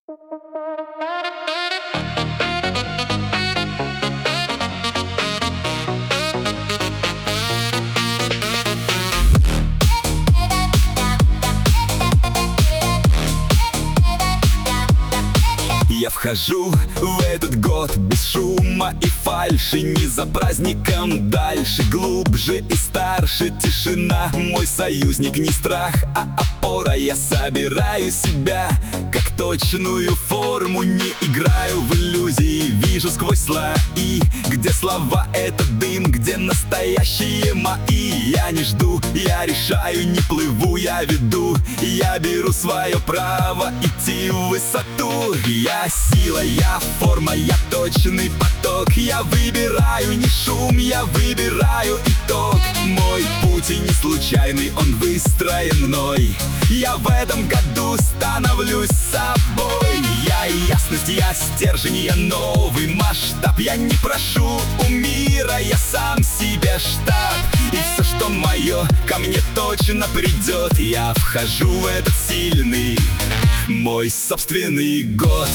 Я вхожу в этот год без шума и фальши, не за праздником дальше, глубже и старше. Тишина, мой союзник, не страх, а опора. Я собираю себя, как точную форму, не играю в иллюзии, вижу сквозь слои, где слова — это дым, где настоящие мои. Я не жду, я решаю, не плыву, я веду. Я беру свое право идти в высоту. Я сила, я форма, я точный поток. Я выбираю не шум, я выбираю итог. Мой путь и не случайный, он выстроен мной. Я в этом году становлюсь собой. Я ясность, я стержень, я новый масштаб. Я не прошу у мира, я сам себе штаб. И все, что мое, ко мне точно придет. Я вхожу в этот сильный, мой собственный год.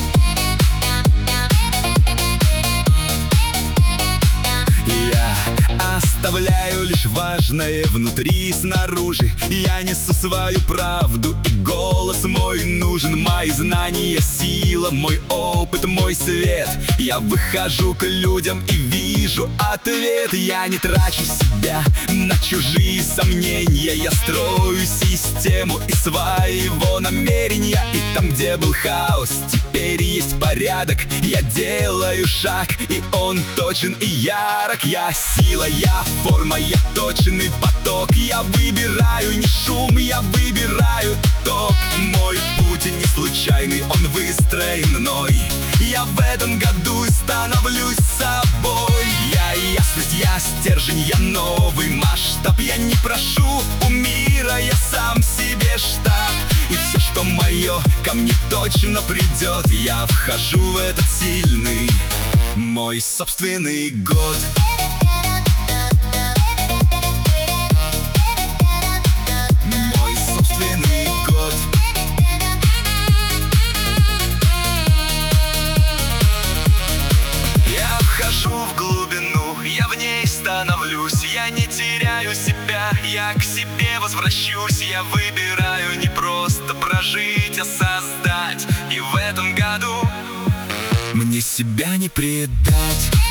Оставляю лишь важное внутри и снаружи. Я несу свою правду, и голос мой нужен. Мои знания, сила, мой опыт, мой свет. Я выхожу к людям и вижу ответ. Я не трачу себя на чужие сомнения. Я строю систему из своего намерения. И там, где был хаос, теперь есть порядок. Я делаю шаг, и он точен и ярок. Я сила, я форма, я точный поток. Я выбираю не шум, я выбираю ток. Мой путь не случайный, он выстроен мной. Я в этом году становлюсь собой. Я ясность, я стержень, я новый масштаб. Я не прошу у мира, я сам себе штаб. И все, что мое, ко мне точно придет. Я вхожу в этот сильный, мой собственный год. Мой собственный год. Я вхожу в глубину, я в ней становлюсь. Я не теряю себя, я к себе возвращусь. Я выбираю не просто прожить, а создать. И в этом году мне себя не предать.